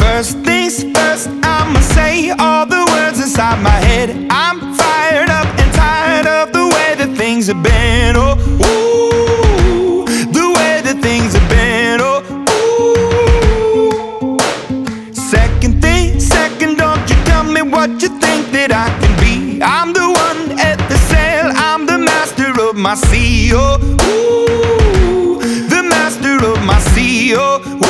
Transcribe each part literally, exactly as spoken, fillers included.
First things first, I'ma say all the words inside my head. I'm fired up and tired of the way that things have been. Oh, ooh, the way that things have been. Oh, ooh. Second thing, second, don't you tell me what you think that I can be. I'm the one at the sail, I'm the master of my sea. Oh, ooh, the master of my sea. Oh, ooh.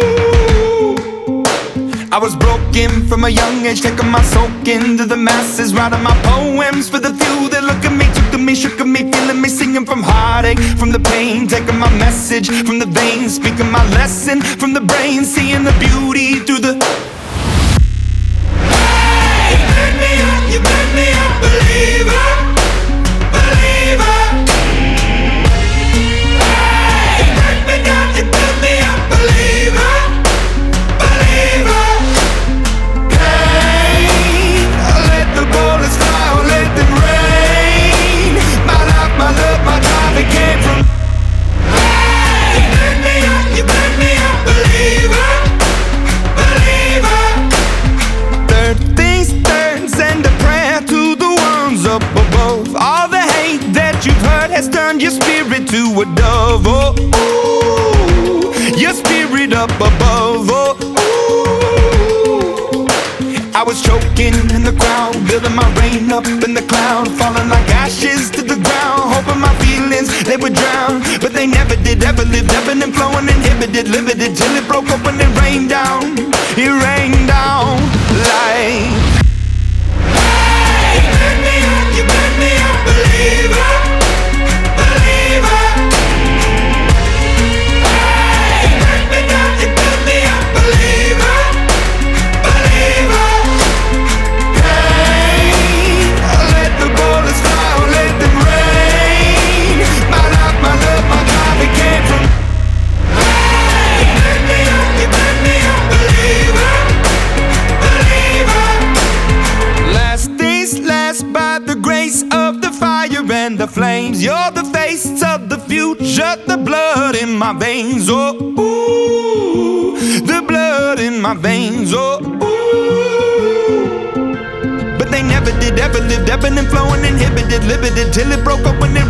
I was broken from a young age, taking my soak into the masses, writing my poems for the few that look at me, took to me, shook at me, feeling me, singing from heartache, from the pain, taking my message from the veins, speaking my lesson from the brain, seeing the beauty through the. Hey, you made me up, you made me a believer, believer. Hey, you break me down, you built me up, believer. Has turned your spirit to a dove. Oh, ooh, your spirit up above. Oh, ooh. I was choking in the crowd, building my rain up in the cloud, falling like ashes to the ground, hoping my feelings they would drown, but they never did. Ever lived, ebbing and flowing, inhibited, limited, till it broke open and rained down. It rained down like. Hey, you made me up, you made me a believer. And the flames, you're the face of the future, the blood in my veins. Oh, ooh, the blood in my veins. Oh, ooh. But they never did, ever lived, ebbing and flowing, inhibited, limited, till it broke up when it